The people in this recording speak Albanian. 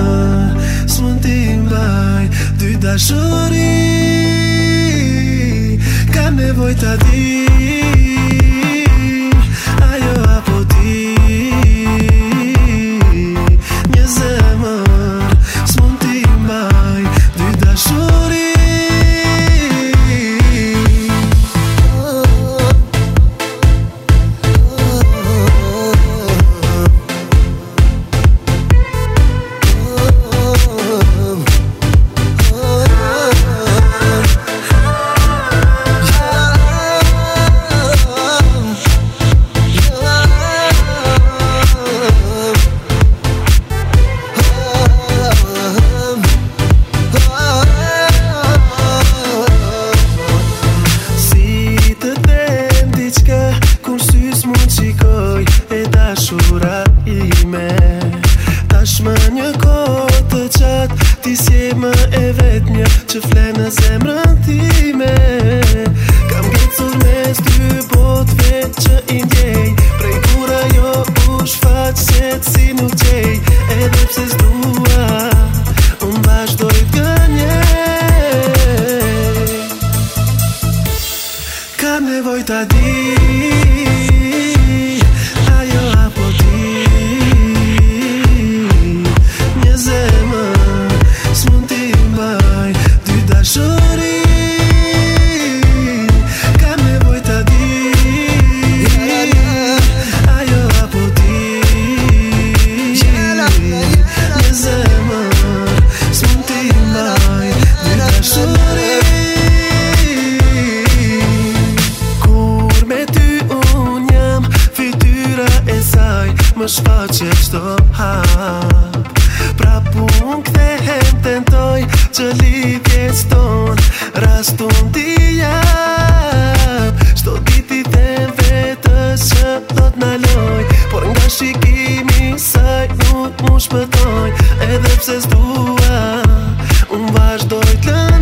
s'mund t'i mbaj dy dashuri. Ka nevoj ta di ajo apo ti. Një zemër s'mund t'i mbaj dy dashuri. Tashmë një kohë të qatë ti s'je më e vetmja që fle në zemrën time. Kam ngecur mes dy botëve që i ndjej, prej kur ajo u shfaq se si nuk gjej. Edhe pse s'dua, unë vazhdoj t'gënjej. Kam nevoj ta di ajo apo ti. Më shfaqe qdo hap, prap unë kthehem tentoj që lidhjes ton rastun t'i jap. Shto dit i them vetës që do t'naloj, por nga shikimi saj nuk mu shpëtoj. Edhe pse s'dua, unë vazhdoj t'lë